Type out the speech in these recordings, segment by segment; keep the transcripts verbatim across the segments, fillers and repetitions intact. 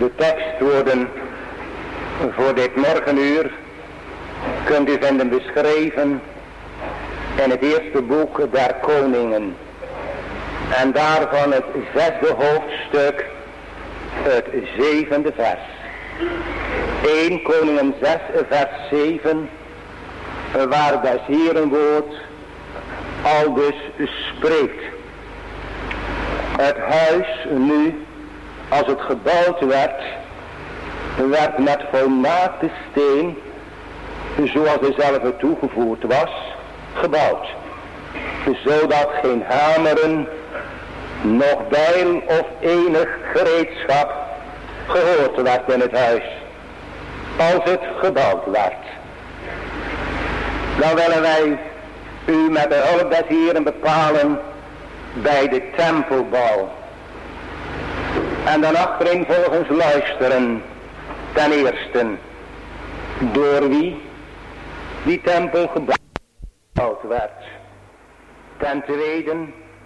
De tekstwoorden voor dit morgenuur kunt u vinden beschreven in het eerste boek der Koningen. En daarvan het zesde hoofdstuk, het zevende vers. Eerste Koningen zes, vers zeven, waar des Heeren woord al dus spreekt. Het huis nu, als het gebouwd werd, werd met volmaakte steen, zoals dezelfde toegevoerd was, gebouwd. Zodat geen hameren, nog bijl of enig gereedschap gehoord werd in het huis, als het gebouwd werd. Dan willen wij u met de hulp des Heeren bepalen bij de tempelbouw. En dan achterin volgens luisteren. Ten eerste, door wie die tempel gebouwd werd. Ten tweede,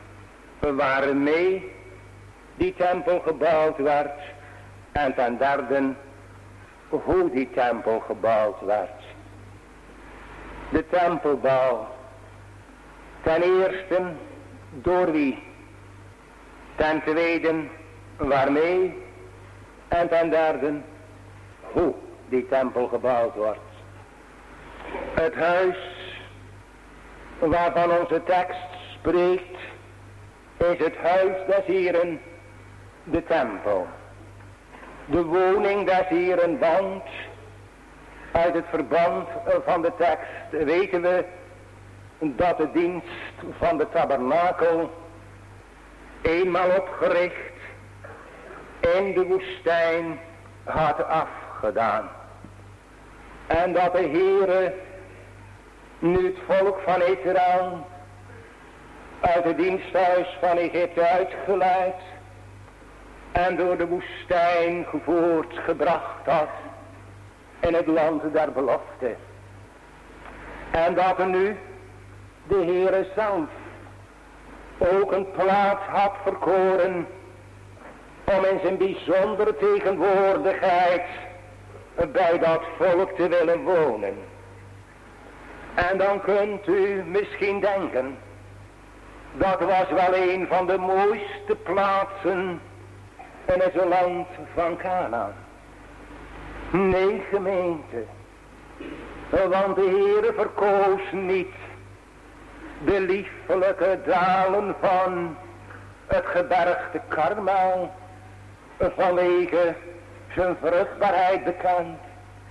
waarmee die tempel gebouwd werd. En ten derde, hoe die tempel gebouwd werd. De tempelbouw. Ten eerste, door wie. Ten tweede, waarmee. En ten derde, hoe die tempel gebouwd wordt. Het huis waarvan onze tekst spreekt, is het huis des Heeren, de tempel. De woning des Heeren, want uit het verband van de tekst weten we dat de dienst van de tabernakel eenmaal opgericht in de woestijn had afgedaan. En dat de Heere nu het volk van Israël uit het diensthuis van Egypte uitgeleid en door de woestijn gevoerd gebracht had in het land der belofte. En dat er nu de Heere zelf ook een plaats had verkoren om in zijn bijzondere tegenwoordigheid bij dat volk te willen wonen. En dan kunt u misschien denken, dat was wel een van de mooiste plaatsen in het land van Canaan. Nee, gemeente, want de Heere verkoos niet de liefelijke dalen van het gebergte Karmel, vanwege zijn vruchtbaarheid bekend.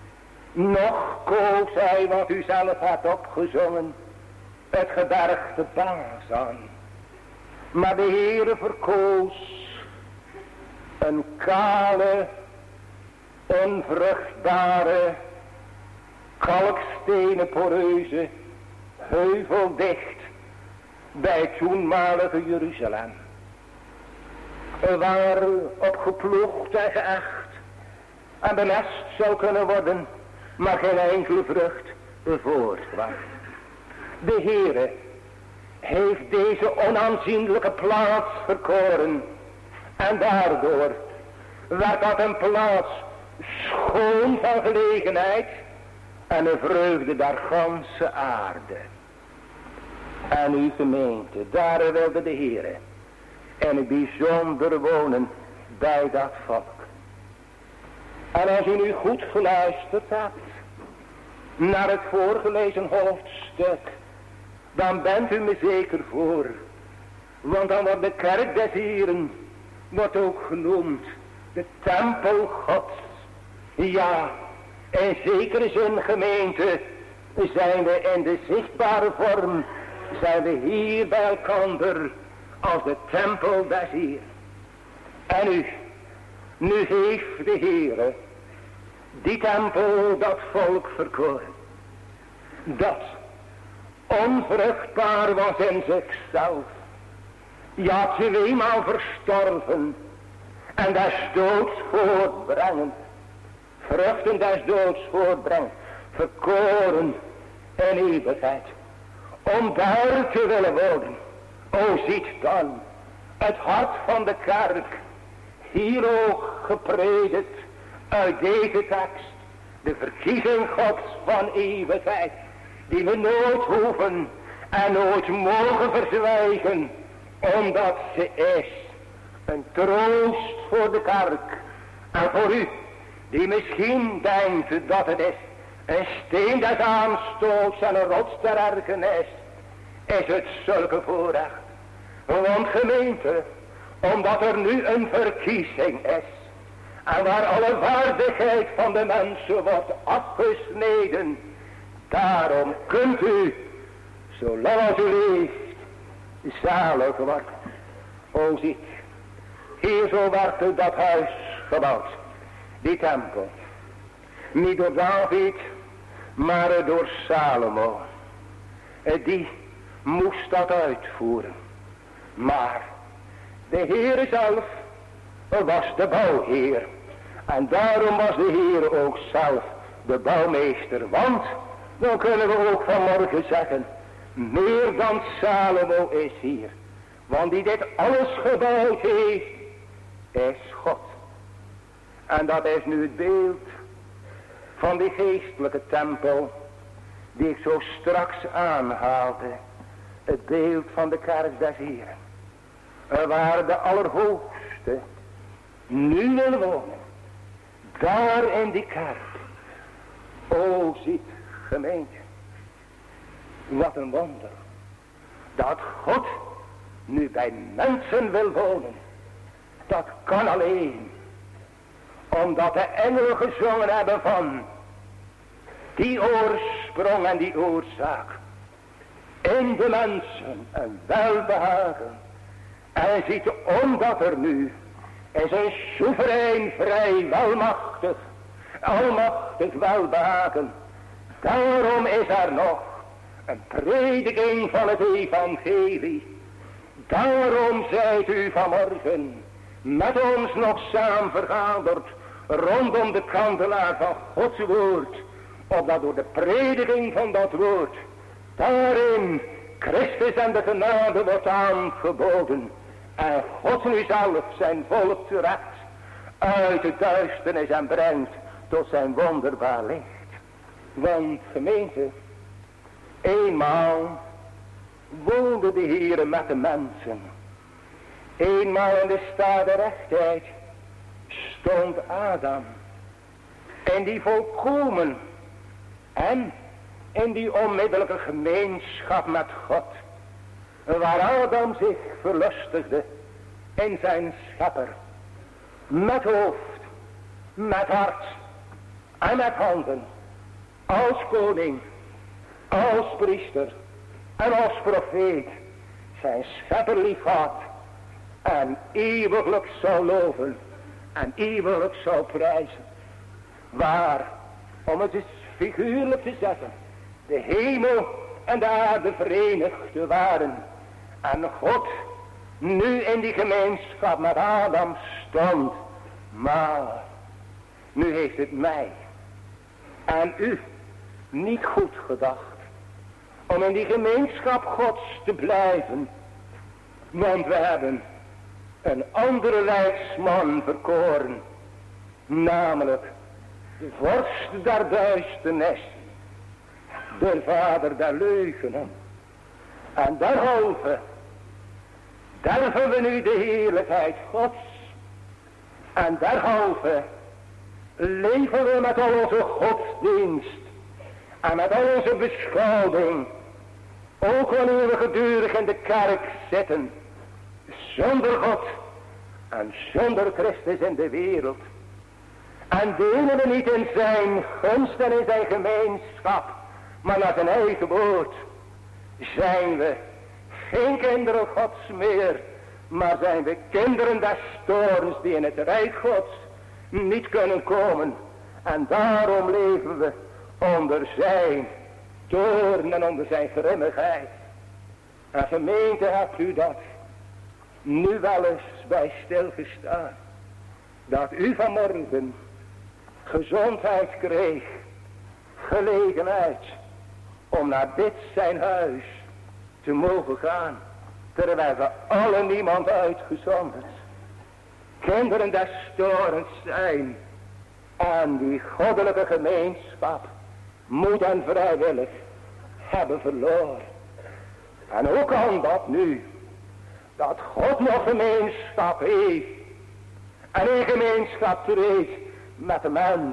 Nog koos hij, wat u zelf had opgezongen, het gebergte Bazan. Maar de Heere verkoos een kale, onvruchtbare, kalkstenen poreuze, heuveldicht bij het toenmalige Jeruzalem. Waar op geploegd en geëcht en bemest zou kunnen worden, maar geen enkele vrucht voortkwam. De Heere heeft deze onaanzienlijke plaats verkoren en daardoor werd dat een plaats schoon van gelegenheid en een vreugde der ganse aarde. En uw gemeente, daar wilde de Heere in het bijzonder wonen bij dat volk. En als u nu goed geluisterd hebt naar het voorgelezen hoofdstuk, dan bent u me zeker voor. Want dan wordt de kerk des Heeren, wordt ook genoemd de tempel Gods. Ja, in zekere zin, gemeente, zijn we in de zichtbare vorm, zijn we hier bij elkander als de tempel des Heeren. En nu, nu heeft de Heere die tempel dat volk verkoren, dat onvruchtbaar was in zichzelf, ja tweemaal verstorven en des doods voortbrengend, vruchten des doods voortbrengend, verkoren in eeuwigheid, om daar te willen wonen. O, ziet dan het hart van de kerk hier ook gepredikt uit deze tekst. De verkiezing Gods van eeuwigheid. Die we nooit hoeven en nooit mogen verzwijgen. Omdat ze is een troost voor de kerk. En voor u die misschien denkt dat het is een steen des aanstoots en een rots ter ergernis. Is het zulke voorrecht. Want gemeente, omdat er nu een verkiezing is. En waar alle waardigheid van de mensen wordt afgesneden. Daarom kunt u, zolang als u leeft, zalig worden. O ziet, hier zo werd dat huis gebouwd. Die tempel. Niet door David, maar door Salomo. Die moest dat uitvoeren. Maar de Heere zelf was de bouwheer. En daarom was de Heer ook zelf de bouwmeester. Want, dan kunnen we ook vanmorgen zeggen, meer dan Salomo is hier. Want die dit alles gebouwd heeft, is God. En dat is nu het beeld van die geestelijke tempel, die ik zo straks aanhaalde. Het beeld van de kerk des Heren. Waar de Allerhoogste nu wil wonen. Daar in die kerk. O, ziet gemeente. Wat een wonder. Dat God nu bij mensen wil wonen. Dat kan alleen. Omdat de engelen gezongen hebben van die oorsprong en die oorzaak. In de mensen een welbehagen. En ziet omdat er nu is een soeverein, vrij, welmachtig, almachtig welbehagen. Daarom is er nog een prediking van het evangelie. Daarom zijt u vanmorgen met ons nog samen vergaderd rondom de kandelaar van Gods woord. Opdat door de prediking van dat woord daarin Christus en de genade wordt aangeboden. En God nu zelf zijn volk terecht uit de duisternis en brengt tot zijn wonderbaar licht. Want gemeente, eenmaal woonde de Heere met de mensen. Eenmaal in de staat der rechtheid stond Adam. In die volkomen en in die onmiddellijke gemeenschap met God. Waar Adam zich verlustigde in zijn schepper. Met hoofd, met hart en met handen. Als koning, als priester en als profeet. Zijn schepper lief had. En eeuwiglijk zou loven. En eeuwiglijk zou prijzen. Waar, om het eens figuurlijk te zeggen. De hemel en de aarde verenigd waren. En God nu in die gemeenschap met Adam stond. Maar nu heeft het mij en u niet goed gedacht. Om in die gemeenschap Gods te blijven. Want we hebben een andere leidsman verkoren. Namelijk de vorst der duisternis. De vader der leugenen. En derhalve derven we nu de heerlijkheid Gods. En derhalve leven we met al onze godsdienst. En met al onze beschouwing. Ook wanneer we gedurig in de kerk zitten. Zonder God. En zonder Christus in de wereld. En delen we niet in zijn gunst en in zijn gemeenschap. Maar naar zijn eigen woord. Zijn we geen kinderen Gods meer. Maar zijn we kinderen des toorns die in het rijk Gods niet kunnen komen. En daarom leven we onder zijn toorn en onder zijn grimmigheid. En gemeente, hebt u dat nu wel eens bij stilgestaan. Dat u vanmorgen gezondheid kreeg. Gelegenheid om naar dit zijn huis te mogen gaan. Terwijl we alle niemand uitgezonderd. kinderen des torens zijn. En die goddelijke gemeenschap moet en vrijwillig hebben verloren. En hoe kan dat nu? Dat God nog gemeenschap heeft. En in gemeenschap treedt met de mens.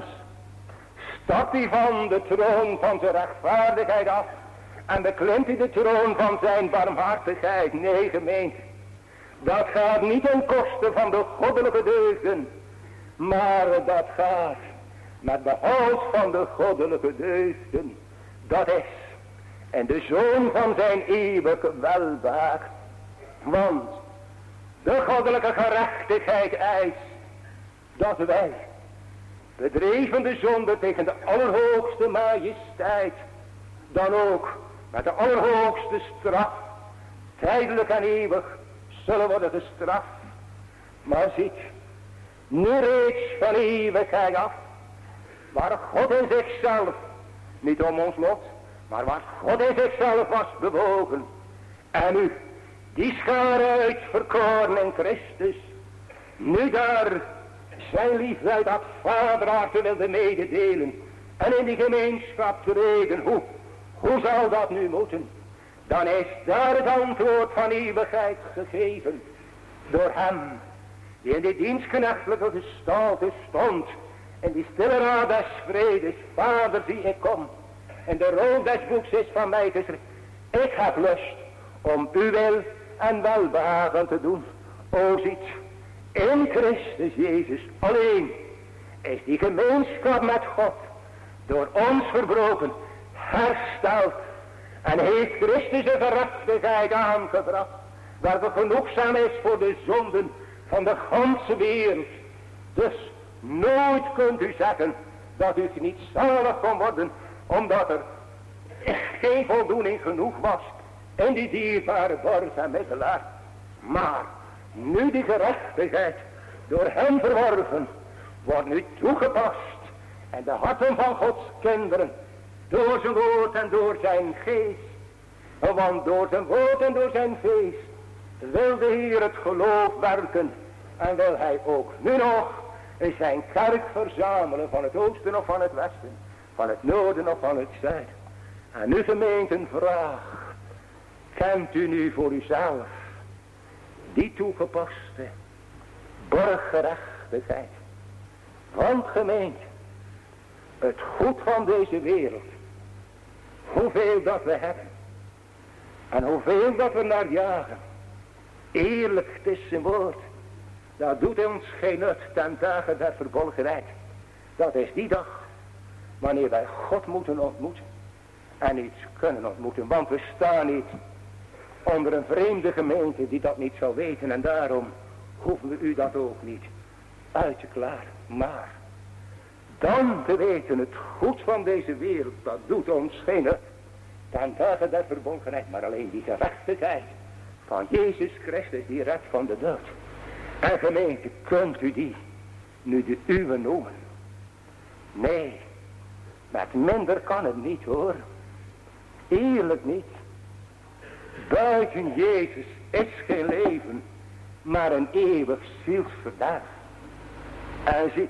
Stapt hij van de troon van zijn rechtvaardigheid af. En beklimt hij de troon van zijn barmhartigheid. Nee, gemeente. Dat gaat niet ten koste van de goddelijke deugden. Maar dat gaat met behoud van de goddelijke deugden. Dat is. En de zoon van zijn eeuwige welbehagen. Want de goddelijke gerechtigheid eist dat wij, bedreven de zonde tegen de allerhoogste majesteit, dan ook met de allerhoogste straf, tijdelijk en eeuwig, zullen worden gestraft. Maar ziet, nu reeds van eeuwigheid af, waar God in zichzelf, niet om ons lot, maar waar God in zichzelf was bewogen. En nu, die schare uitverkoren in Christus, nu daar zijn liefde uit dat vaderhart wilde mededelen en in die gemeenschap treden. Hoe, hoe zal dat nu moeten? Dan is daar het antwoord van eeuwigheid gegeven door hem die in die dienstknechtelijke gestalte stond, in die stille raad des vredes. Vader, zie ik kom, en de rol des boeks is van mij geschreven. Ik heb lust om uw wil en welbehagen te doen. O ziet, in Christus Jezus alleen is die gemeenschap met God door ons verbroken hersteld. En heeft Christus een gerechtigheid aangebracht, welke genoegzaam is voor de zonden van de ganse wereld. Dus nooit kunt u zeggen dat u niet zalig kon worden, omdat er geen voldoening genoeg was in die dierbare borg en middelaar. Maar nu die gerechtigheid door hem verworven, wordt nu toegepast. En de harten van Gods kinderen, door zijn woord en door zijn geest. Want door zijn woord en door zijn geest wil de Heer het geloof werken. En wil hij ook nu nog in zijn kerk verzamelen, van het oosten of van het westen, van het noorden of van het zuiden. En nu gemeente een vraag. Kent u nu voor uzelf die toegepaste borggerechtigheid? Want gemeente, het goed van deze wereld, hoeveel dat we hebben en hoeveel dat we naar jagen, eerlijk, het is zijn woord, dat doet ons geen nut ten dagen der verbolgenheid. Dat is die dag wanneer wij God moeten ontmoeten en iets kunnen ontmoeten, want we staan niet onder een vreemde gemeente die dat niet zou weten, en daarom hoeven we u dat ook niet uit te klaren. Maar dan te weten, het goed van deze wereld, dat doet ons geen nut ten dagen der verbondenheid, maar alleen die gerechtigheid van Jezus Christus, die redt van de dood. En gemeente, kunt u die nu de uwe noemen? Nee, met minder kan het niet hoor. Eerlijk niet. Buiten Jezus is geen leven, maar een eeuwig zielsverderf. En ziet,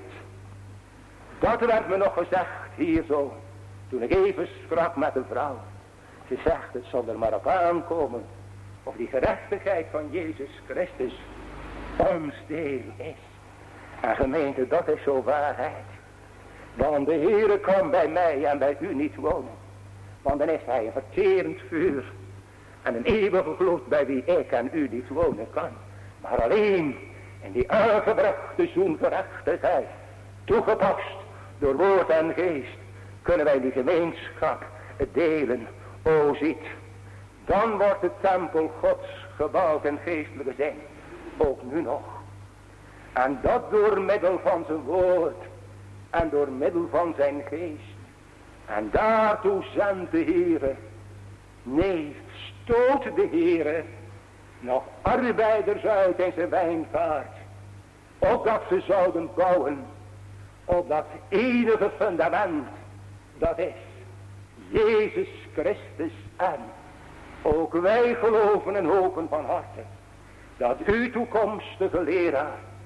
dat werd me nog gezegd hier zo, toen ik even sprak met een vrouw. Ze zegt, het zal er maar op aankomen of die gerechtigheid van Jezus Christus ons deel is. En gemeente, dat is zo waarheid. Want de Heere kan bij mij en bij u niet wonen. Want dan is hij een verterend vuur en een eeuwige gloed bij wie ik en u niet wonen kan. Maar alleen in die aangebrachte zoengerechtigheid, toegepast door woord en geest, kunnen wij die gemeenschap delen. O ziet, dan wordt de tempel Gods gebouwd in geestelijke zin, ook nu nog. En dat door middel van zijn woord en door middel van zijn geest. En daartoe zendt de Heere, nee, stoot de Heere nog arbeiders uit in zijn wijngaard, opdat ze zouden bouwen op dat enige fundament, dat is Jezus Christus. En ook wij geloven en hopen van harte dat uw toekomstige leraar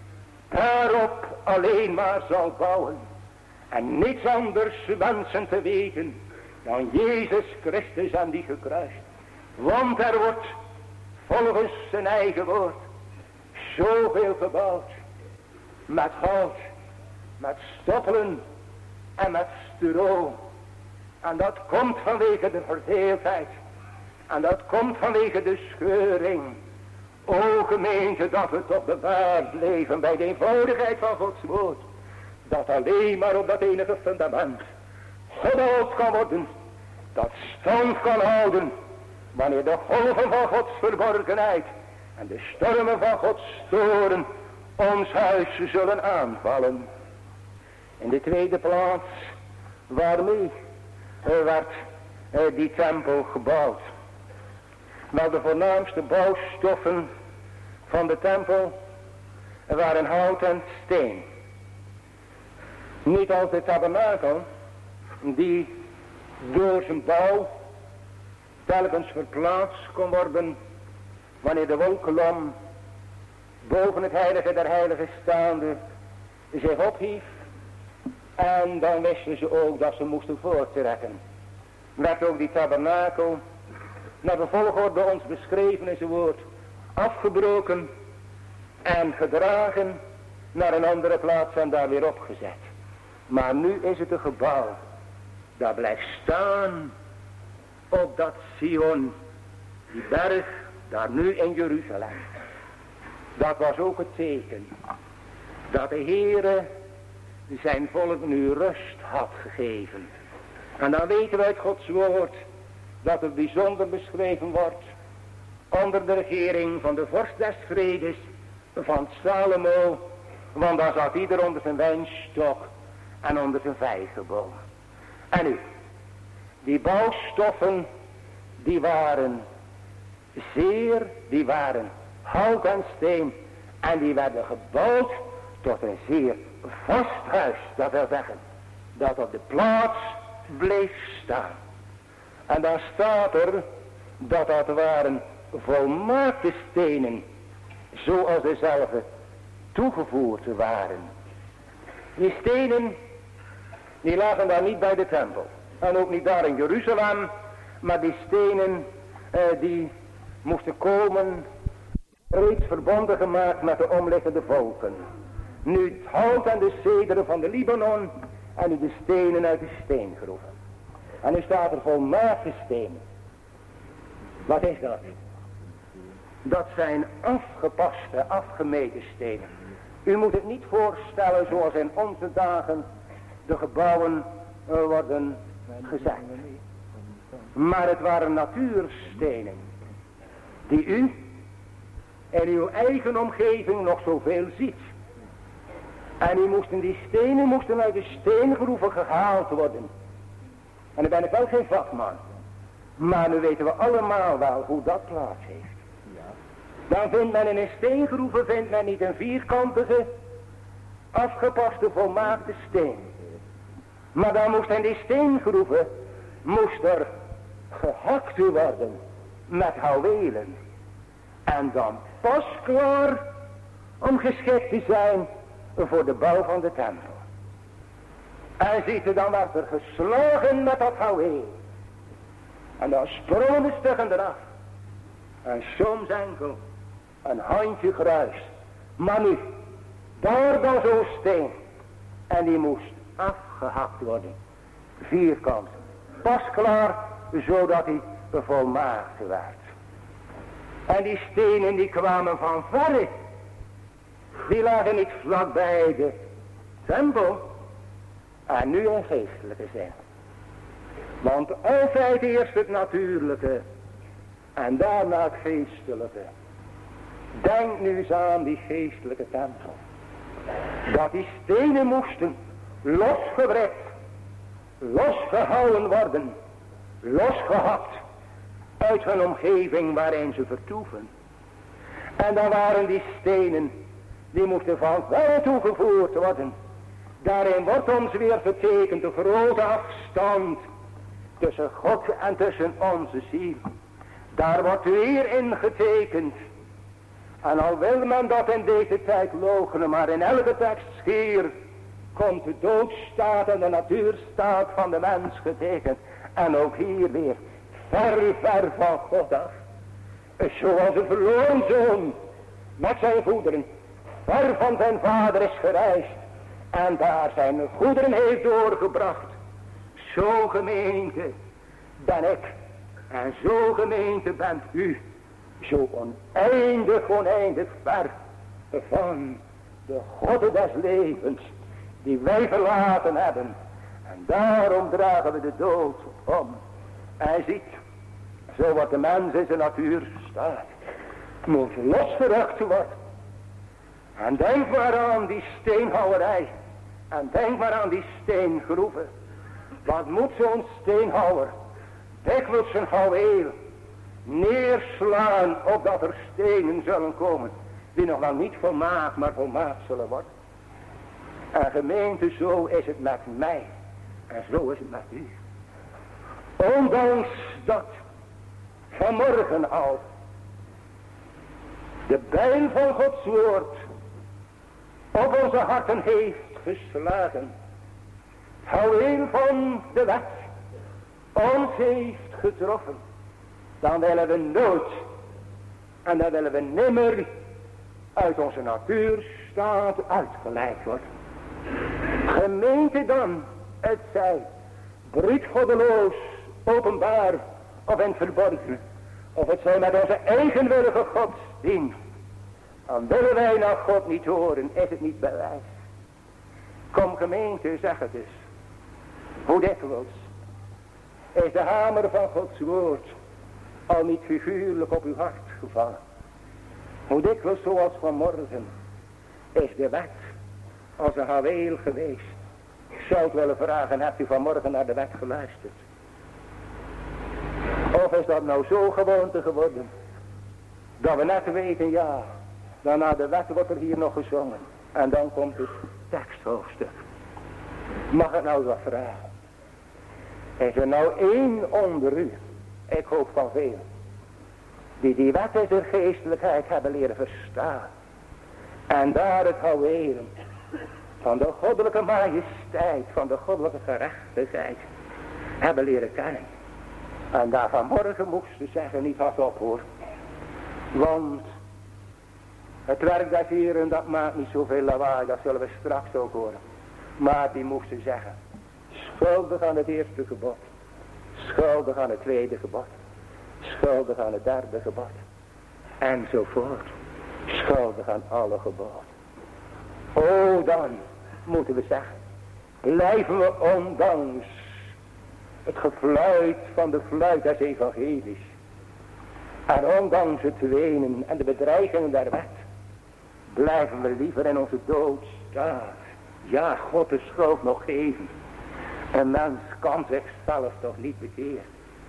daarop alleen maar zal bouwen. En niets anders wensen te weten dan Jezus Christus en die gekruist. Want er wordt volgens zijn eigen woord zoveel gebouwd. Met goud, met stoppelen en met stro. En dat komt vanwege de verdeeldheid. En dat komt vanwege de scheuring. O gemeente, dat we toch bewaard leven bij de eenvoudigheid van Gods woord. Dat alleen maar op dat enige fundament gebouwd kan worden. Dat stand kan houden. Wanneer de golven van Gods verborgenheid en de stormen van Gods toren ons huis zullen aanvallen. In de tweede plaats, waarmee werd die tempel gebouwd? Wel, de voornaamste bouwstoffen van de tempel waren hout en steen. Niet als de tabernakel, die door zijn bouw telkens verplaatst kon worden wanneer de wolkolom boven het heilige der heiligen staande zich ophief. En dan wisten ze ook dat ze moesten voorttrekken. Werd ook die tabernakel naar de volgorde bij ons beschreven in zijn woord afgebroken en gedragen naar een andere plaats en daar weer opgezet. Maar nu is het een gebouw dat blijft staan op dat Sion, die berg daar nu in Jeruzalem. Dat was ook het teken dat de Heere zijn volk nu rust had gegeven. En dan weten we uit Gods woord dat het bijzonder beschreven wordt onder de regering van de vorst des vredes van Salomo. Want dan zat ieder onder zijn wijnstok en onder zijn vijgenboom. En nu, die bouwstoffen, die waren zeer, die waren hout en steen. En die werden gebouwd tot een zeer vast huis. Dat wil zeggen, dat op de plaats bleef staan. En dan staat er dat dat waren volmaakte stenen, zoals dezelfde toegevoerd waren. Die stenen, die lagen daar niet bij de tempel. En ook niet daar in Jeruzalem. Maar die stenen, eh, die moesten komen, reeds verbonden gemaakt met de omliggende volken. Nu het hout en de cederen van de Libanon en nu de stenen uit de steengroeven. En nu staat er volmaakte stenen. Wat is dat? Dat zijn afgepaste, afgemeten stenen. U moet het niet voorstellen zoals in onze dagen de gebouwen uh, worden gezet. Maar het waren natuurstenen die u in uw eigen omgeving nog zoveel ziet. En u moesten die stenen moesten uit de steengroeven gehaald worden. En dan ben ik wel geen vakman. Maar nu weten we allemaal wel hoe dat plaats heeft. Dan vindt men in een steengroeven vindt men niet een vierkantige, afgepaste, volmaakte steen. Maar dan moest in die steengroeven, moest er gehakt worden met houwelen. En dan pas klaar om geschikt te zijn voor de bouw van de tempel. En ziet u, dan werd er geslagen met dat houweel. En dan sprongen de stukken eraf. En soms enkel een handje gruis. Maar nu, daar dan zo'n steen. En die moest afgehakt worden. Vierkant. Pas klaar, zodat hij volmaakt werd. En die stenen die kwamen van verre. Die lagen niet vlakbij de tempel. En nu in geestelijke zin. Want altijd eerst het natuurlijke. En daarna het geestelijke. Denk nu eens aan die geestelijke tempel. Dat die stenen moesten losgebrekt, losgehouden worden, losgehakt uit hun omgeving waarin ze vertoeven. En dan waren die stenen, die moesten van verre toegevoerd worden. Daarin wordt ons weer vertekend de grote afstand tussen God en tussen onze ziel. Daar wordt weer ingetekend En al wil men dat in deze tijd loochenen, maar in elke tekst schier komt de doodstaat en de natuurstaat van de mens getekend. En ook hier weer ver, ver van God af. Zoals een verloren zoon met zijn goederen ver van zijn vader is gereisd. En daar zijn goederen heeft doorgebracht. Zo gemeente ben ik. En zo gemeente bent u. Zo oneindig, oneindig ver van de God des levens die wij verlaten hebben. En daarom dragen we de dood om. En ziet, zo wat de mens in zijn natuur staat, moet losgerukt worden. En denk maar aan die steenhouwerij. En denk maar aan die steengroeven. Wat moet zo'n steenhouwer dikwijls zijn houweel neerslaan, opdat er stenen zullen komen die nog wel niet volmaakt, maar volmaakt zullen worden. En gemeente, zo is het met mij en zo is het met u. Ondanks dat vanmorgen al de bijl van Gods woord op onze harten heeft geslagen, houweel van de wet ons heeft getroffen, dan willen we nooit en dan willen we nimmer uit onze natuurstaat uitgeleid worden. Gemeente dan, het zij bruut goddeloos, openbaar of in het verborgen, of het zij met onze eigenwillige godsdienst, dan willen wij naar God niet horen, is het niet bewijs. Kom gemeente, zeg het eens. Hoe dikwijls is de hamer van Gods woord al niet figuurlijk op uw hart gevallen. Hoe dikwijls zoals vanmorgen is de wet als een houweel geweest. Ik zou het willen vragen, hebt u vanmorgen naar de wet geluisterd? Of is dat nou zo gewoonte geworden, dat we net weten, ja, dan na de wet wordt er hier nog gezongen. En dan komt het teksthoofdstuk. Mag ik nou wat vragen? Is er nou één onder u, ik hoop van veel, die die wet in zijn geestelijkheid hebben leren verstaan. En daar het houwelen van de goddelijke majesteit, van de goddelijke gerechtigheid hebben leren kennen. En daar vanmorgen moesten zeggen, niet hardop hoor. Want het werk des Heren, dat maakt niet zoveel lawaai, dat zullen we straks ook horen. Maar die moesten zeggen, schuldig aan het eerste gebod, schuldig aan het tweede gebod, schuldig aan het derde gebod, enzovoort, schuldig aan alle geboden. O, dan moeten we zeggen, blijven we ondanks het gefluit van de fluit des evangelies, en ondanks het wenen en de bedreigingen der wet, blijven we liever in onze dood staan. Ja, God de schuld nog geven. Een mens kan zichzelf toch niet bekeren.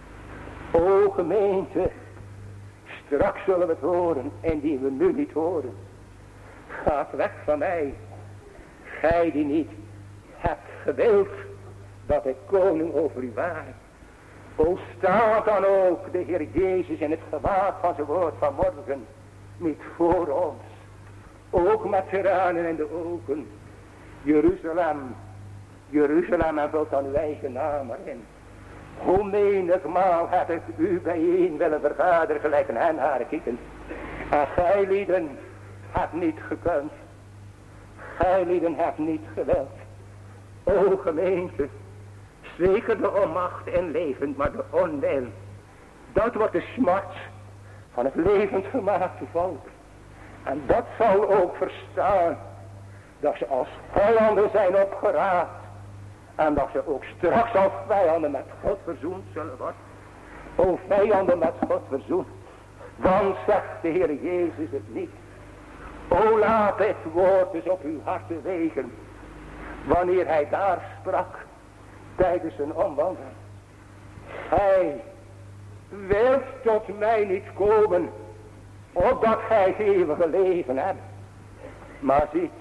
O gemeente, straks zullen we het horen, indien we nu niet horen. Gaat weg van mij, gij die niet hebt gewild dat ik koning over u waren. O, staat dan ook de Heer Jezus in het gewaad van zijn woord vanmorgen niet voor ons. Ook met tranen in de ogen. Jeruzalem, Jeruzalem, en vult dan uw eigen naam erin. Hoe menigmaal heb ik u bijeen willen vergaderen gelijk een hen haar kieken. En gij lieden hebt niet gekund. Gij lieden hebt niet gewild. O gemeente, zeker de onmacht in levend, maar de onwil, dat wordt de smart van het levend gemaakte volk. En dat zal ook verstaan, dat ze als vijanden zijn opgeraapt. En dat ze ook straks als vijanden met God verzoend zullen worden. O vijanden met God verzoend. Want zegt de Heer Jezus het niet. O laat dit woord dus op uw harten wegen. Wanneer hij daar sprak tijdens zijn omwandeling. Gij wilt tot mij niet komen, opdat gij het eeuwige leven hebt. Maar ziet,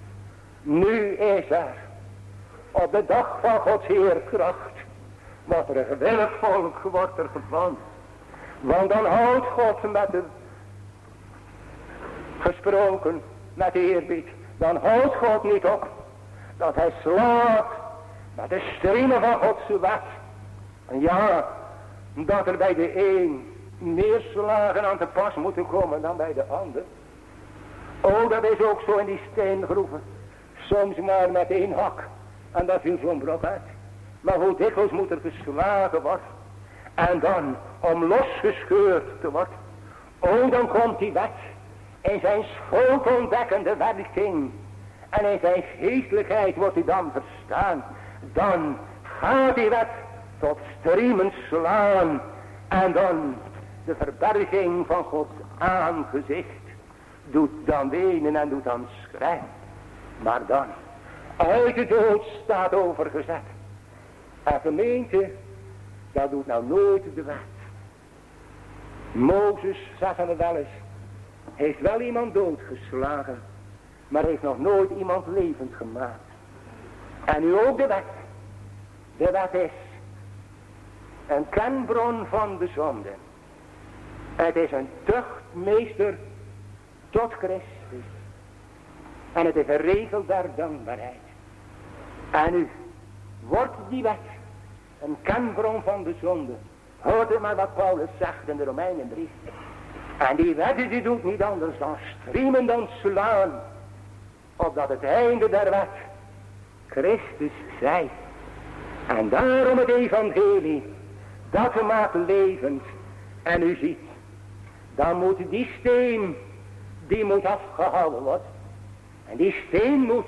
nu is er op de dag van Gods Heerkracht, wat er een gewillig volk wordt er gevonden. Want dan houdt God met de gesproken met eerbied, dan houdt God niet op dat hij slaat met de striemen van Gods wet. En ja, dat er bij de een meer slagen aan te pas moeten komen dan bij de ander. Oh, dat is ook zo in die steengroeven. Soms maar met één hak. En dat viel zo'n brok uit. Maar hoe dikwijls moet er geslagen worden. En dan om losgescheurd te worden. Oh, dan komt die wet in zijn volkontdekkende werking. En in zijn geestelijkheid wordt hij dan verstaan. Dan gaat die wet tot striemen slaan. En dan de verberging van Gods aangezicht doet dan wenen en doet dan schrijven. Maar dan, uit de dood staat overgezet. En gemeente, dat doet nou nooit de wet. Mozes, zeggen we wel eens, heeft wel iemand doodgeslagen, maar heeft nog nooit iemand levend gemaakt. En nu ook de wet. De wet is een kenbron van de zonde. Het is een tuchtmeester tot Christus. En het is een regel der dankbaarheid. En nu wordt die wet een kenbron van de zonde. Hoort het maar wat Paulus zegt in de Romeinenbrief. En die wet die doet niet anders dan striemen dan slaan. Opdat het einde der wet Christus zij. En daarom het evangelie. Dat maakt levend. En u ziet. Dan moet die steen. Die moet afgehouden worden. En die steen moet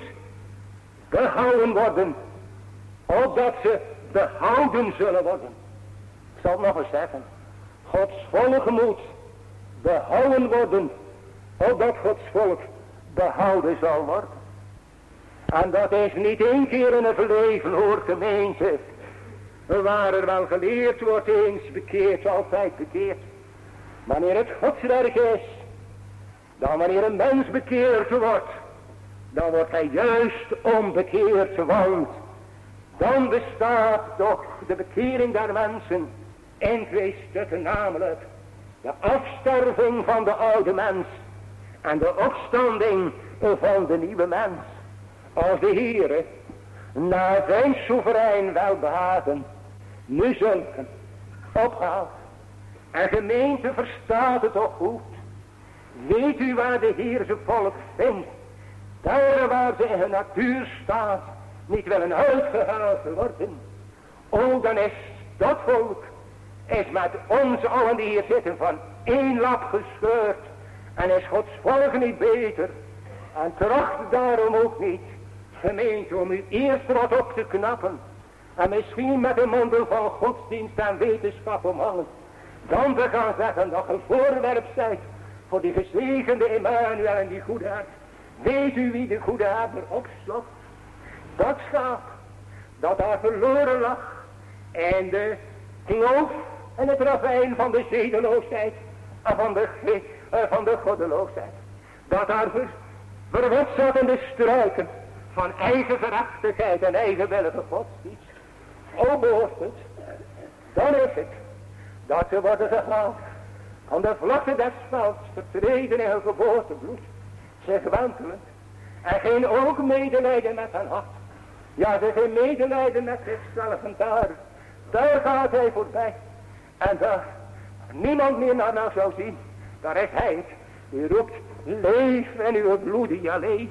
behouden worden. Opdat ze behouden zullen worden. Ik zal het nog eens zeggen. Gods volk moet behouden worden. Opdat Gods volk behouden zal worden. En dat is niet één keer in het leven, hoor gemeente. Waar er wel geleerd wordt, eens bekeerd, altijd bekeerd. Wanneer het Godswerk is, dan wanneer een mens bekeerd wordt, dan wordt hij juist onbekeerd, want dan bestaat toch de bekering der mensen in twee stukken, namelijk de afsterving van de oude mens en de opstanding van de nieuwe mens. Als de Heere na zijn soeverein welbehagen nu zulken ophaalt. En gemeente, verstaat het toch goed. Weet u waar de Heer zijn volk vindt? Daar waar ze in hun natuur staat, niet willen uitgehaald worden. O, dan is dat volk, is met ons allen die hier zitten van één lap gescheurd. En is Gods volk niet beter. En tracht daarom ook niet, gemeente, om u eerst wat op te knappen. En misschien met een mondel van godsdienst en wetenschap omhangen. Dan te gaan zeggen dat je voorwerp zijt voor die gezegende Emmanuel en die goede hart. Weet u wie de goede herder opslokt? Dat schaap dat daar verloren lag in de kloof en het ravijn van de zedeloosheid en van de, uh, van de goddeloosheid. Dat daar ver, verwot zat in de struiken van eigen gerechtigheid en eigenwillige godsdienst. O, behoort het, dan is het dat ze worden gehaald aan de vlakte des velds, vertreden in hun geboortebloed, zich wentelend en geen oog medelijden met hen had. Ja, ze geen medelijden met zichzelf en daar, daar gaat hij voorbij. En daar niemand meer naar nou zou zien, daar is hij het, die roept, leef in uw bloed, ja leef.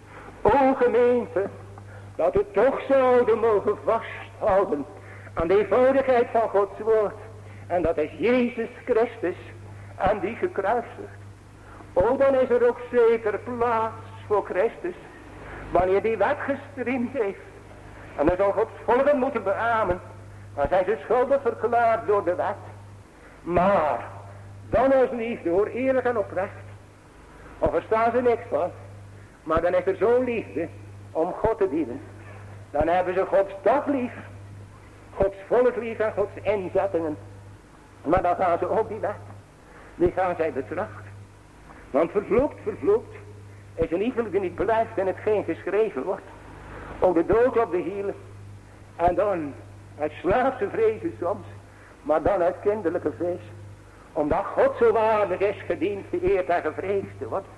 O gemeente, dat we toch zouden mogen vasthouden aan de eenvoudigheid van Gods woord. En dat is Jezus Christus en die gekruisigd. O, dan is er ook zeker plaats voor Christus. Wanneer die wet gestriemd heeft. En dan zal Gods volk moeten beamen. Dan zijn ze schuldig verklaard door de wet. Maar dan als liefde, hoor, eerlijk en oprecht. Of verstaan ze niks van. Maar dan is er zo'n liefde om God te dienen. Dan hebben ze Gods dag lief. Gods volk lief en Gods inzettingen. Maar dan gaan ze ook die wet. Die gaan zij betrachten. Want vervloekt, vervloekt is een iegelijk die niet blijft en hetgeen geschreven wordt. Ook de dood op de hielen. En dan uit slaafse vrezen soms. Maar dan uit kinderlijke vrees. Omdat God zo waardig is gediend, geëerd en gevreesd te worden.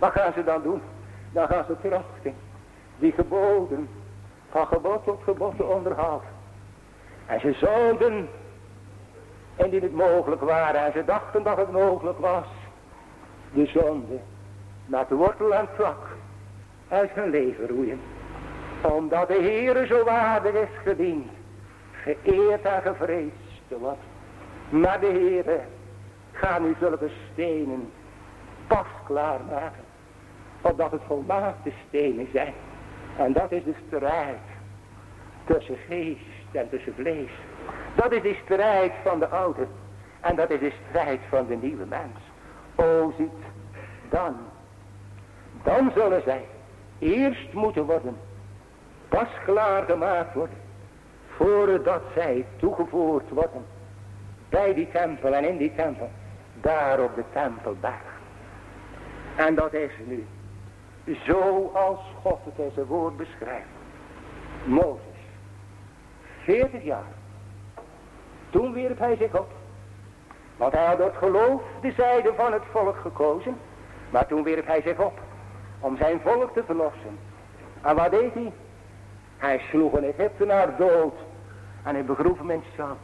Wat gaan ze dan doen? Dan gaan ze trachten die geboden van gebod tot gebod te onderhouden. En ze zouden, indien het mogelijk waren, en ze dachten dat het mogelijk was, de zonde met wortel en tak uit hun leven roeien. Omdat de Heere zo waardig is gediend, geëerd en gevreesd te worden. Maar de Heere gaat nu zulke stenen pas klaarmaken, opdat het volmaakte stenen zijn. En dat is de strijd tussen geest en tussen vlees. Dat is de strijd van de oude. En dat is de strijd van de nieuwe mens. O ziet, dan, dan zullen zij eerst moeten worden, pas klaargemaakt worden, voordat zij toegevoerd worden bij die tempel en in die tempel, daar op de tempelberg. En dat is nu zoals God het in zijn woord beschrijft. Mozes, veertig jaar, toen wierp hij zich op. Want hij had door het geloof de zijde van het volk gekozen. Maar toen wierp hij zich op om zijn volk te verlossen. En wat deed hij? Hij sloeg een Egyptenaar dood. En hij begroef hem in het zand.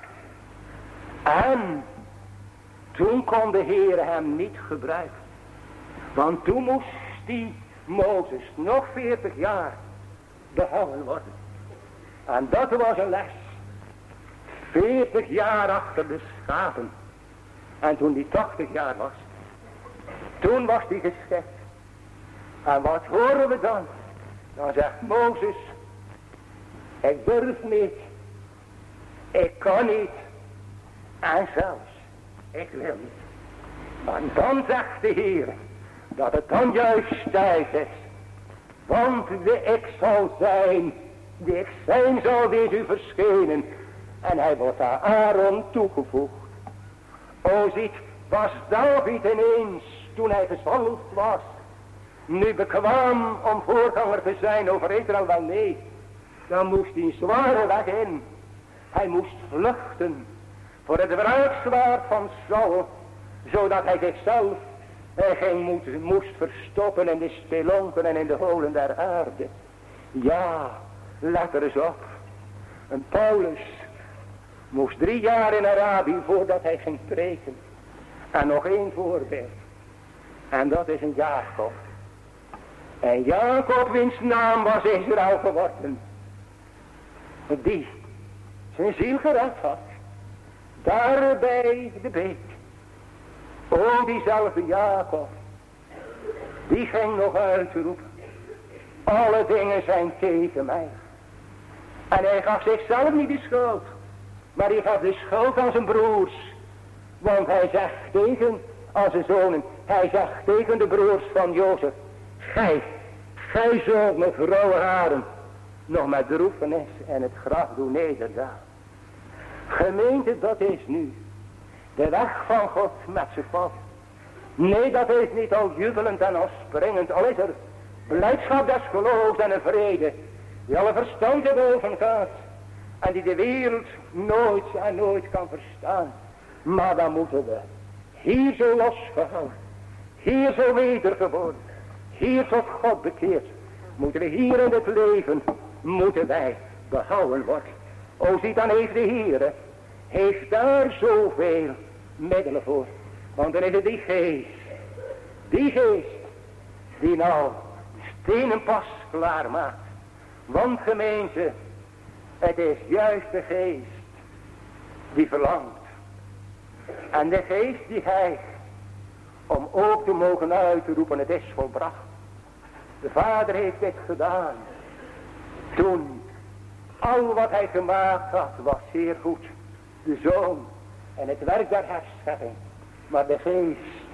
En toen kon de Heer hem niet gebruiken. Want toen moest die Mozes nog veertig jaar behouden worden. En dat was een les. Veertig jaar achter de schapen. En toen die tachtig jaar was, toen was die geschikt. En wat horen we dan? Dan zegt Mozes, ik durf niet, ik kan niet, en zelfs, ik wil niet. En dan zegt de Heer, dat het dan juist tijd is. Want de ik zal zijn, die ik zijn zal, die is u verschenen. En hij wordt aan Aaron toegevoegd. O ziet, was David ineens, toen hij gezalfd was, nu bekwaam om voorganger te zijn over Israël? Wel nee, dan moest hij een zware weg in. Hij moest vluchten voor het wraakzwaard van Saul, zodat hij zichzelf hij ging moet, moest verstoppen in de spelonken en in de holen der aarde. Ja, let er eens op. En Paulus moest drie jaar in Arabië voordat hij ging preken. En nog één voorbeeld. En dat is een Jacob. En Jacob, wiens naam was Israël geworden. Die zijn ziel gered had. Daar bij de beek. O, diezelfde Jacob. Die ging nog uitroepen. Alle dingen zijn tegen mij. En hij gaf zichzelf niet de schuld. Maar hij gaf de schuld aan zijn broers. Want hij zegt tegen, aan zijn zonen, hij zegt tegen de broers van Jozef, gij, gij zult met grauwe haren nog met droefenis en het graf doen nedergaan. Gemeente, dat is nu de weg van God met zijn volk. Nee, dat is niet al jubelend en al springend, al is er blijdschap des geloofs en een vrede die alle verstand te boven gaat en die de wereld nooit en nooit kan verstaan. Maar dan moeten we hier zo losgehouden, hier zo wedergeboren, hier tot God bekeerd, moeten we hier in het leven, moeten wij behouden worden. O, ziet, dan heeft de Heer, heeft daar zoveel middelen voor. Want dan is het die geest, die geest, die nou stenen pas klaar maakt. Want gemeente, het is juist de geest die verlangt. En de geest die hijgt om ook te mogen uitroepen, het is volbracht. De Vader heeft dit gedaan. Toen al wat hij gemaakt had was zeer goed. De Zoon en het werk der herschepping. Maar de geest,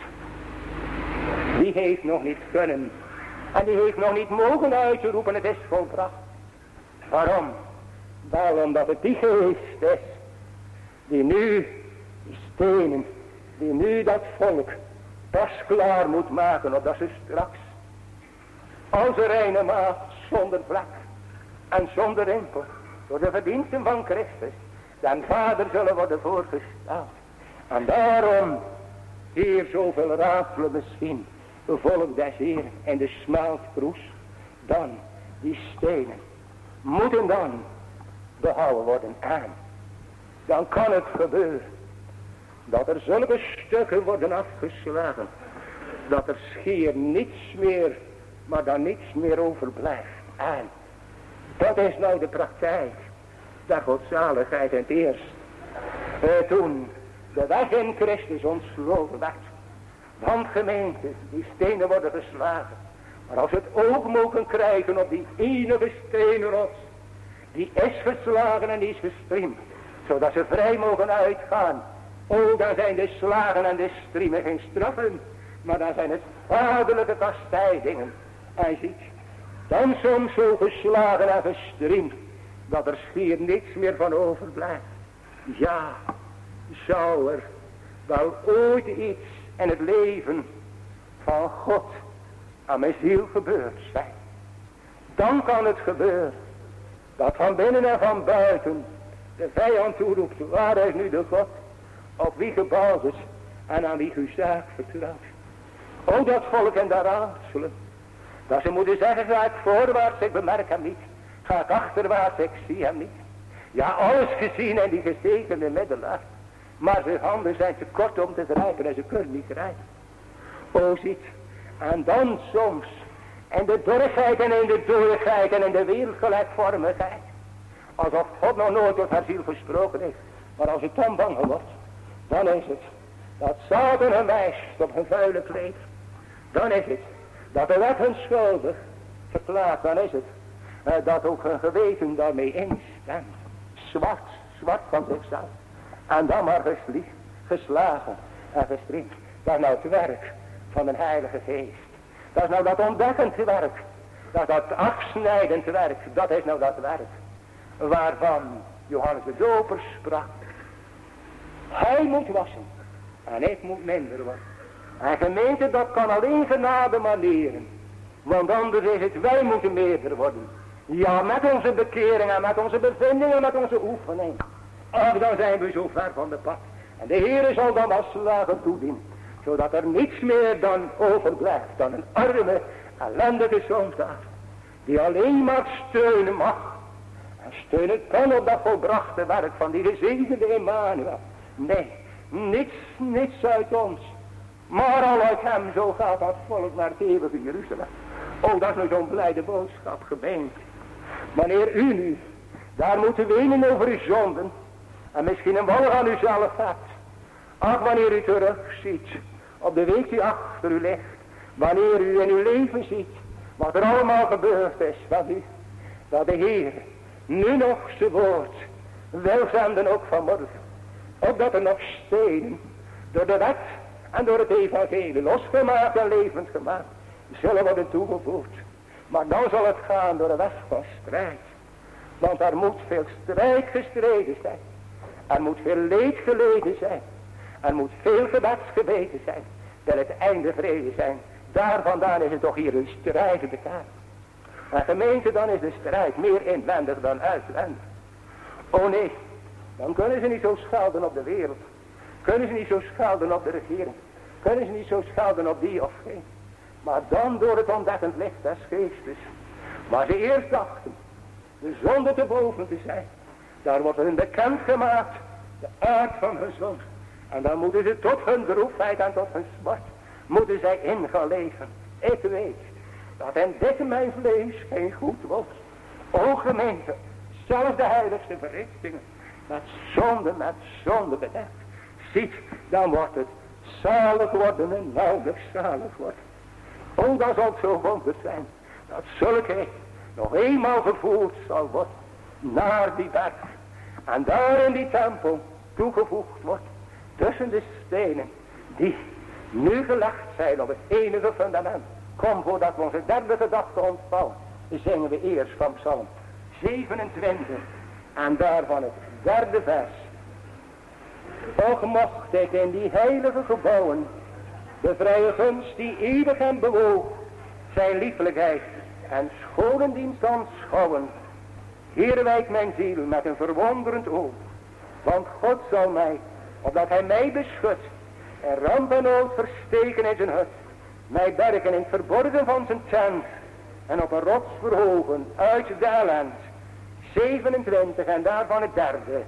die heeft nog niet kunnen. En die heeft nog niet mogen uitroepen, het is volbracht. Waarom? Wel omdat het die geest is, die nu die stenen, die nu dat volk pas klaar moet maken, opdat ze straks als een reine maagd zonder vlek en zonder rimpel door de verdiensten van Christus den Vader zullen worden voorgesteld. En daarom hier zoveel raadselen misschien volk des Heeren en de smeltkroes, dan die stenen moeten dan behouden worden aan. Dan kan het gebeuren dat er zulke stukken worden afgeslagen, dat er schier niets meer, maar dan niets meer overblijft. En dat is nou de praktijk der godzaligheid in het eerst. Eh, toen de weg in Christus ontsloten werd. Want gemeente, die stenen worden geslagen. Maar als we het oog mogen krijgen op die enige steenrots, die is geslagen en die is gestriemd, zodat ze vrij mogen uitgaan. O, dan zijn de slagen en de striemen geen straffen, maar dan zijn het vaderlijke kastijdingen. En ziet, dan soms zo geslagen en gestriemd, dat er schier niets meer van overblijft. Ja, zou er wel ooit iets in het leven van God aan mijn ziel gebeurd zijn, dan kan het gebeuren dat van binnen en van buiten de vijand toeroept, waar is nu de God op wie gebouwd is en aan wie uw zaak vertrouwt. O, dat volk en daar raadselen, dat ze moeten zeggen, ga ik voorwaarts, ik bemerk hem niet. Ga ik achterwaarts, ik zie hem niet. Ja, alles gezien en die gezegende middelaar. Maar zijn handen zijn te kort om te grijpen en ze kunnen niet grijpen. O, ziet. En dan soms in de dorrigheid en in de doorigheid en in de wereldgelijkvormigheid. Alsof God nog nooit tot haar ziel gesproken heeft. Maar als het dan bang wordt, dan is het dat Satan hem wijst op een vuile kleed. Dan is het dat de wet hun schuldig verklaart. Dan is het uh, dat ook hun geweten daarmee instemt. Zwart, zwart van zichzelf. En dan maar geslieg, geslagen en gestriemd. Dat is nou het werk van een heilige geest. Dat is nou dat ontdekkend werk. Dat is dat afsnijdend werk. Dat is nou dat werk. Waarvan Johannes de Doper sprak. Hij moet wassen. En ik moet minder wassen. En gemeente, dat kan alleen genade maar leren. Want anders is het, wij moeten meerder worden. Ja, met onze bekering en met onze bevindingen en met onze oefening. Ach, dan zijn we zo ver van de pad. En de Heere zal dan als slagen toedienen. Zodat er niets meer dan overblijft dan een arme, ellendige zondaar. Die alleen maar steunen mag. En steunen kan op dat volbrachte werk van die gezegende Emmanuel. Nee, niets, niets uit ons. Maar al uit hem, zo gaat dat volk naar het eeuwige Jeruzalem. Oh, dat is nou zo'n blijde boodschap, gemeente. Wanneer u nu daar moet wenen over uw zonden. En misschien een wal aan uzelf hebt. Ach, wanneer u terugziet op de week die achter u ligt. Wanneer u in uw leven ziet wat er allemaal gebeurd is van u. Dat de Heer nu nog zijn woord wil zenden ook vanmorgen. Opdat er nog stenen door de wet en door het evangelie losgemaakt en levend gemaakt zullen worden toegevoegd. Maar dan zal het gaan door een weg van strijd. Want er moet veel strijd gestreden zijn. Er moet veel leed geleden zijn. Er moet veel gebed gebeden zijn. Ter het einde vrede zijn. Daar vandaan is het toch hier een strijdende kaart. En gemeente, dan is de strijd meer inwendig dan uitwendig. Oh nee, dan kunnen ze niet zo schelden op de wereld. Kunnen ze niet zo schelden op de regering. Kunnen ze niet zo schelden op die of geen. Maar dan door het ontdekkend licht des geestes. Waar ze eerst dachten de zonde te boven te zijn. Daar wordt hun bekend gemaakt de aard van hun zonde. En dan moeten ze tot hun droefheid en tot hun smart moeten zij in gaan leven. Ik weet dat in dit mijn vlees geen goed wordt. O gemeente, zelfs de heiligste verrichtingen met zonde, met zonde bedekt. Ziet, dan wordt het zalig worden en nauwelijks zalig worden. O, dan zal het zo wonder zijn dat zulke nog eenmaal gevoerd zal worden naar die berg. En daar in die tempel toegevoegd wordt tussen de stenen die nu gelegd zijn op het enige fundament. Kom, voordat we onze derde gedachte ontvallen, zingen we eerst van Psalm zevenentwintig en daarvan het derde vers. Och mocht ik in die heilige gebouwen de vrije gunst die eeuwig hem bewoog, zijn liefelijkheid en scholendienst aanschouwen. Hier wijkt mijn ziel met een verwonderend oog, want God zal mij, opdat hij mij beschut, en ramp en nood versteken in zijn hut, mij bergen in het verborgen van zijn tent en op een rots verhogen uit de ellend. zevenentwintig en daarvan het derde.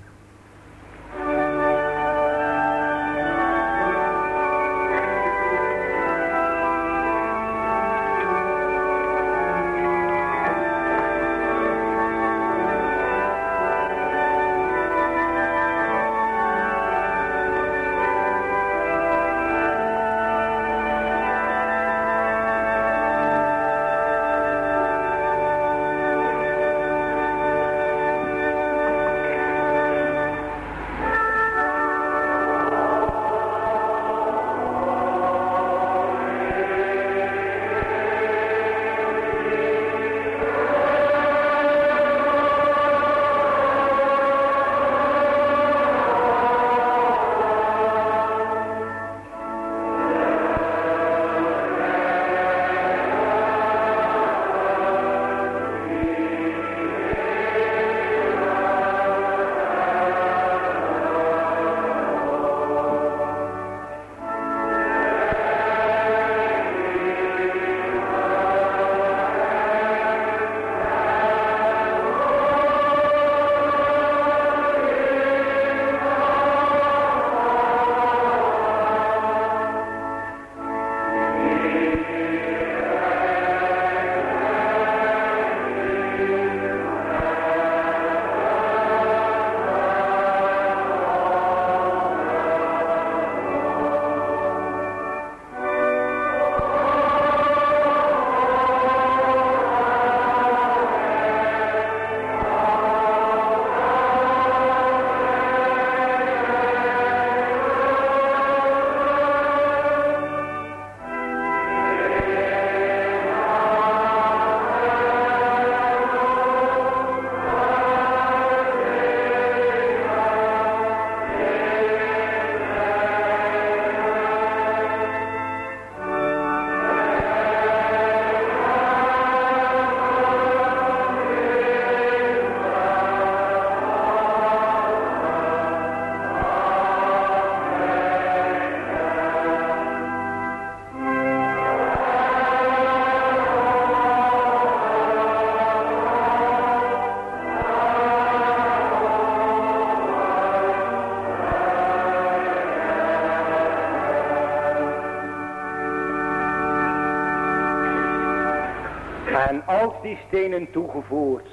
En als die stenen toegevoerd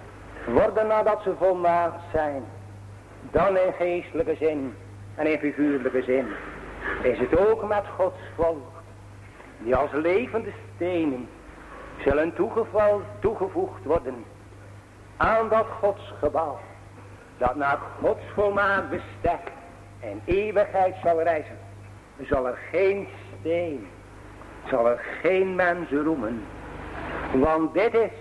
worden nadat ze volmaakt zijn, dan in geestelijke zin en in figuurlijke zin, is het ook met Gods volk, die als levende stenen zullen toegevoegd worden aan dat Gods gebouw, dat naar Gods volmaakt bestek en eeuwigheid zal reizen. Zal er geen steen, zal er geen mens roemen. Want dit is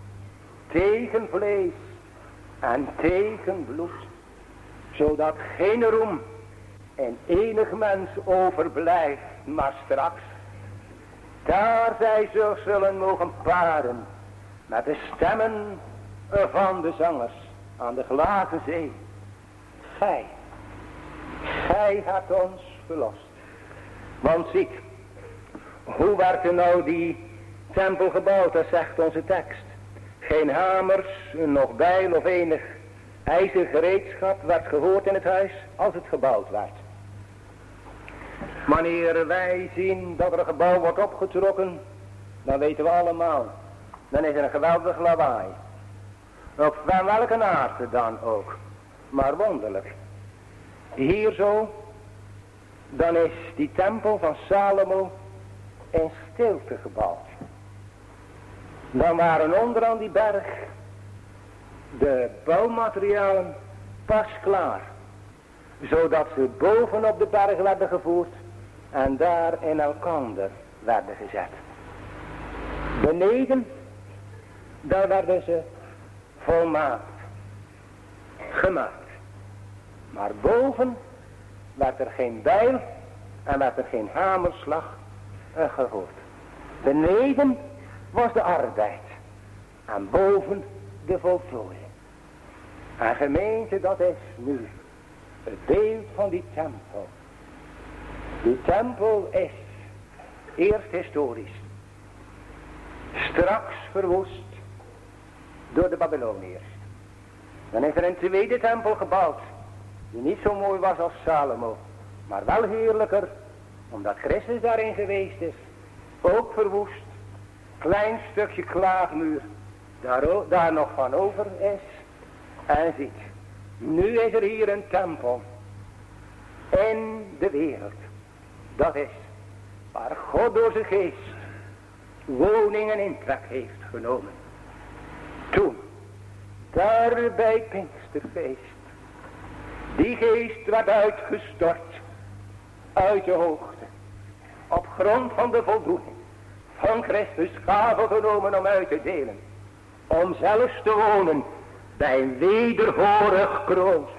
tegen vlees en tegen bloed, zodat geen roem in enig mens overblijft, maar straks daar zij zich zullen mogen paren met de stemmen van de zangers aan de glazen zee. Gij, gij hebt ons verlost. Want ziet, hoe werd er nou die tempel gebouwd, dat zegt onze tekst. Geen hamers, nog bijl of enig ijzer gereedschap werd gehoord in het huis als het gebouwd werd. Wanneer wij zien dat er een gebouw wordt opgetrokken, dan weten we allemaal, dan is er een geweldig lawaai. Op van welke aard dan ook, maar wonderlijk. Hier zo, dan is die tempel van Salomo in stilte gebouwd. Dan waren onderaan die berg de bouwmaterialen pas klaar, zodat ze bovenop de berg werden gevoerd en daar in elkander werden gezet. Beneden, daar werden ze volmaakt, gemaakt. Maar boven werd er geen bijl en werd er geen hamerslag uh, gehoord. Beneden was de arbeid en boven de voltooiing. En gemeente, dat is nu het beeld van die tempel. Die tempel is Eerst historisch. Straks verwoest door de Babyloniërs. Dan is er een tweede tempel gebouwd. Die niet zo mooi was als Salomo. Maar wel heerlijker. Omdat Christus daarin geweest is. Ook verwoest. Klein stukje klaagmuur. Daar, daar nog van over is. En ziet. Nu is er hier een tempel. In de wereld. Dat is. Waar God door zijn geest. Woning en intrek heeft genomen. Toen. Daar bij Pinksterfeest. Die geest werd uitgestort. Uit de hoogte. Op grond van de voldoening. Van Christus gave genomen om uit te delen. Om zelfs te wonen. Bij een wederhorig kroost.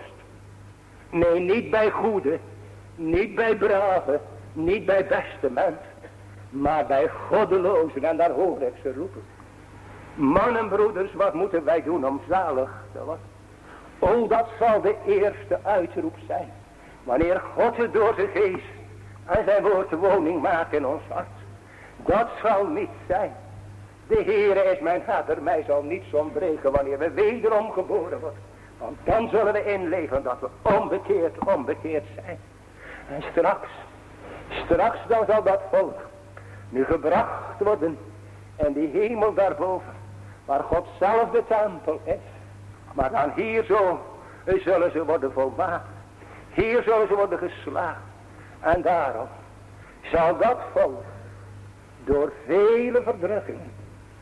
Nee, niet bij goede. Niet bij brave. Niet bij beste mensen. Maar bij goddelozen. En daar hoor ik ze roepen. Mannen, broeders, wat moeten wij doen om zalig te worden? O, dat zal de eerste uitroep zijn. Wanneer God het door zijn geest en zijn woord woning maakt in ons hart. Dat zal niet zijn. De Heere is mijn herder, mij zal niets ontbreken wanneer we wederom geboren worden. Want dan zullen we inleven dat we onbekeerd, onbekeerd zijn. En straks, straks dan zal dat volk nu gebracht worden in die hemel daarboven. Waar God zelf de tempel is. Maar dan hier zo zullen ze worden volmaakt. Hier zullen ze worden geslaagd. En daarom zal dat volk door vele verdrukkingen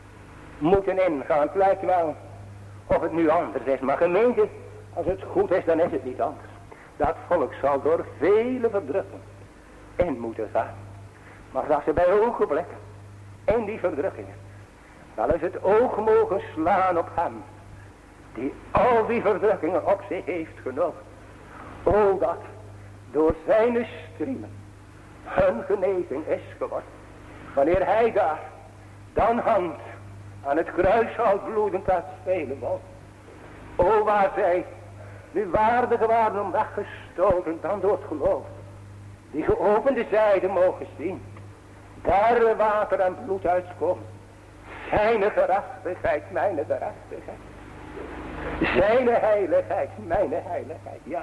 moeten ingaan. Het lijkt wel of het nu anders is. Maar gemeente, als het goed is, dan is het niet anders. Dat volk zal door vele verdrukkingen in moeten gaan. Maar dat ze bij ogenblikken in die verdrukkingen wel eens het oog mogen slaan op hem. Die al die verdrukkingen op zich heeft genomen. O, dat door zijn striemen hun genezing is geworden. Wanneer hij daar dan hangt aan het kruishout bloedend uit vele mond. O, waar zij nu waardig waren om weggestoten dan door het geloof. Die geopende zijde mogen zien. Daar water en bloed uitkomt. Zijn gerechtigheid, mijn gerechtigheid. Zijn heiligheid, mijn heiligheid, ja.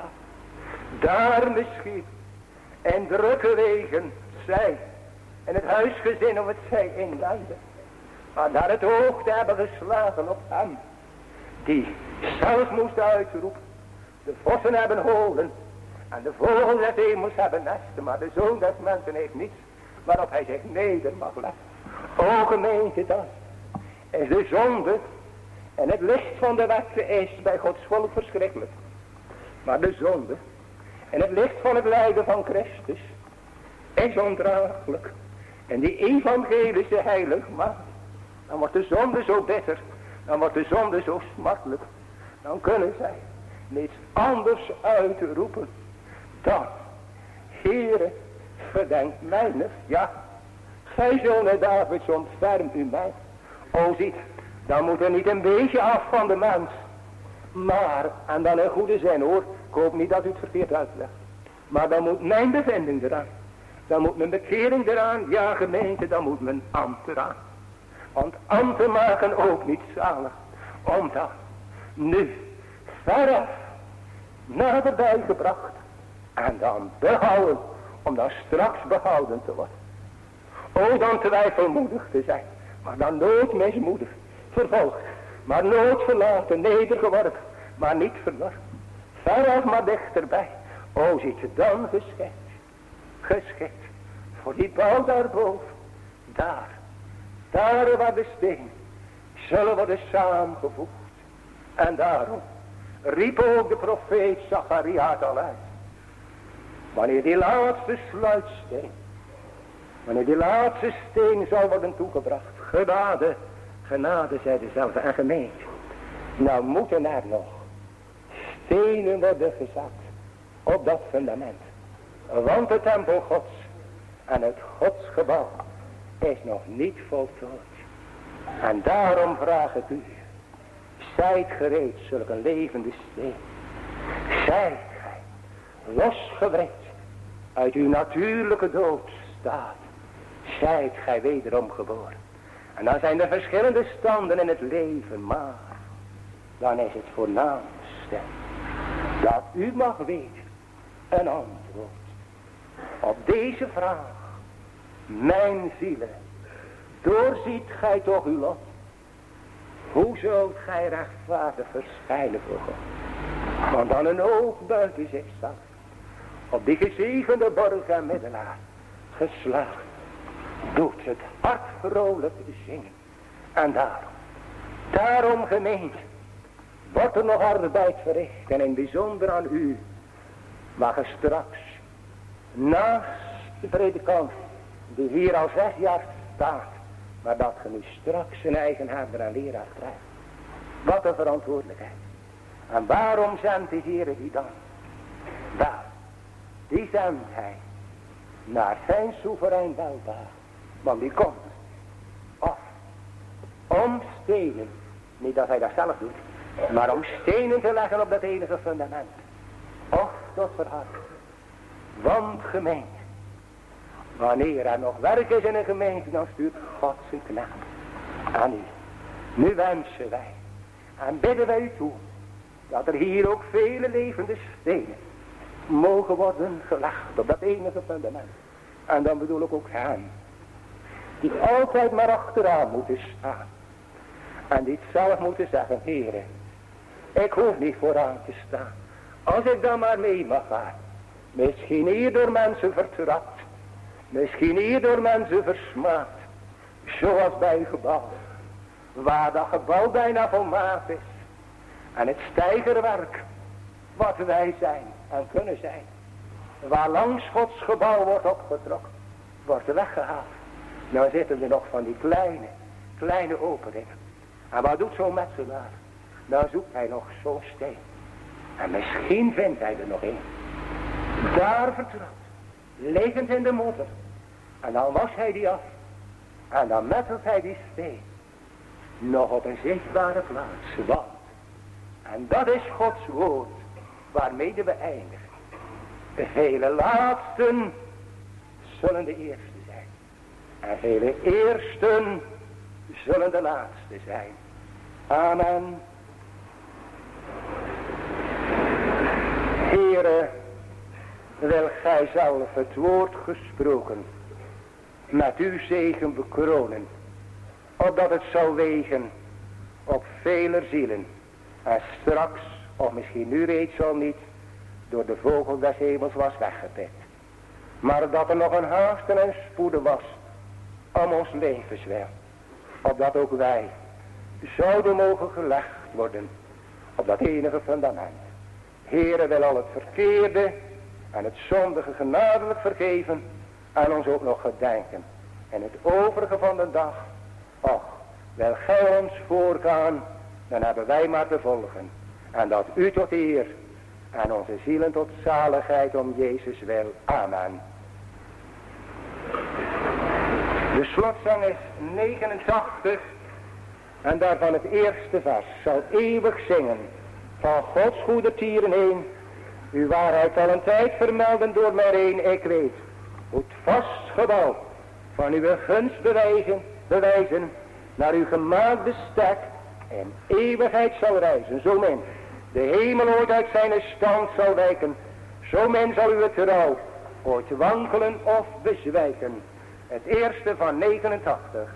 Daar misschien in drukke wegen zij in het huisgezin of het zij inleiden. Maar daar het oog te hebben geslagen op hem. Die zelf moest uitroepen. De vossen hebben holen. En de vogels des hemels hebben nesten. Maar de zoon des mensen heeft niets waarop hij zich neder mag leggen. O gemeente, dat is de zonde. En het licht van de wet is bij Gods volk verschrikkelijk. Maar de zonde en het licht van het lijden van Christus is ondraaglijk. En die evangelische heilig maakt. Dan wordt de zonde zo bitter. Dan wordt de zonde zo smartelijk. Dan kunnen zij niets anders uitroepen dan: Heere, gedenk mijner. Ja, gij zonen Davids, ontferm u mij. O ziet, dan moet er niet een beetje af van de mens. Maar, en dan een goede zin hoor. Ik hoop niet dat u het verkeerd uitlegt. Maar dan moet mijn bevinding eraan. Dan moet mijn bekering eraan. Ja gemeente, dan moet mijn ambt eraan. Want ambten maken ook niet zalig. Omdat nu veraf naderbij gebracht. En dan behouden. Om dan straks behouden te worden. O, dan twijfelmoedig te zijn. Maar dan nooit mismoedig. Vervolgd. Maar nooit verlaten. Nedergeworpen. Maar niet verworpen. Veraf maar dichterbij. O, ziet je dan geschikt. Geschikt. Voor die bouw daarboven. Daar. Daar waar de steen zullen worden samengevoegd. En daarom riep ook de profeet Zachariah al uit. Wanneer die laatste sluitsteen. Wanneer die laatste steen zal worden toegebracht. Genade. Genade, zei dezelfde. En gemeente. Nou moeten er nog stenen worden gezet. Op dat fundament. Want de tempel Gods. En het Godsgebouw. Is nog niet voltooid. En daarom vraag ik u. Zijt gereed zulk een levende steen. Zijt gij losgewrikt uit uw natuurlijke doodstaat. zijt gij wederom geboren. En dan zijn er verschillende standen in het leven, maar dan is het voornaamste dat u mag weten een antwoord op deze vraag. Mijn zielen, doorziet gij toch uw lot? Hoe zult gij rechtvaardig verschijnen voor God? Want dan een oog buiten zichzelf, op die gezegende borg en middelaar, geslagen, doet het hart vrolijk zingen. En daarom, daarom gemeente, wordt er nog arbeid verricht. En in bijzonder aan u, mag er straks, naast de predikant, die hier al zes jaar staat, maar dat ge nu straks een eigen herder en leraar krijgt. Wat een verantwoordelijkheid. En waarom zendt de Heer die dan? Wel, die zendt hij naar zijn soeverein welbaar. Want die komt of om stenen, niet dat hij dat zelf doet, maar om stenen te leggen op dat enige fundament. Of tot verharding. Want gemeente, wanneer er nog werk is in een gemeente, dan stuurt God zijn knaap aan u. Nu wensen wij en bidden wij u toe dat er hier ook vele levende stenen mogen worden gelegd op dat enige fundament. En dan bedoel ik ook hen die altijd maar achteraan moeten staan. En die het zelf moeten zeggen, Heere, ik hoef niet vooraan te staan. Als ik dan maar mee mag gaan. Misschien hier door mensen vertrapt. Misschien hier door mensen versmaad. Zoals bij uw gebouw. Waar dat gebouw bijna volmaakt is. En het steigerwerk. Wat wij zijn en kunnen zijn. Waar langs Gods gebouw wordt opgetrokken. Wordt weggehaald. Nou zitten er nog van die kleine, kleine openingen. En wat doet zo'n metselaar? Nou zoekt hij nog zo'n steen. En misschien vindt hij er nog een. Daar vertrapt. Liggend in de modder. En dan was hij die af. En dan mettelt hij die steen. Nog op een zichtbare plaats. Want. En dat is Gods woord. Waarmee we eindigen. De vele laatsten zullen de eerste zijn. En vele eersten zullen de laatste zijn. Amen. Heere, wil gij zelf het woord gesproken met uw zegen bekronen, opdat het zou wegen op vele zielen en straks, of misschien nu reeds al niet, door de vogel des hemels was weggepikt. Maar dat er nog een haasten en spoeden was om ons levenswil, opdat ook wij zouden mogen gelegd worden op dat enige fundament. Heere, wil al het verkeerde en het zondige genadelijk vergeven en ons ook nog gedenken. En het overige van de dag, och, wil gij ons voorgaan, dan hebben wij maar te volgen. En dat u tot eer en onze zielen tot zaligheid om Jezus wil. Amen. De slotzang is negenentachtig en daarvan het eerste vers zal eeuwig zingen. Van Gods goede tieren heen, uw waarheid zal een tijd vermelden door mij heen. Ik weet hoe het vast gebouw van uw gunst bewijzen, bewijzen naar uw gemaakt bestek in eeuwigheid zal reizen. Zo min de hemel ooit uit zijn stand zal wijken, zo min zal uw trouw ooit wankelen of bezwijken. Het eerste van negenentachtig.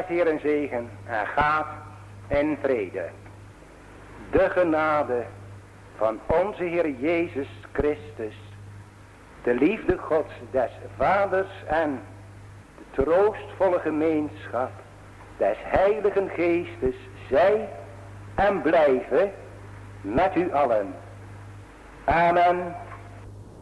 des Heeren zegen en gaat in vrede. De genade van onze Heer Jezus Christus, de liefde Gods des Vaders en de troostvolle gemeenschap des Heiligen Geestes zij en blijven met u allen. Amen.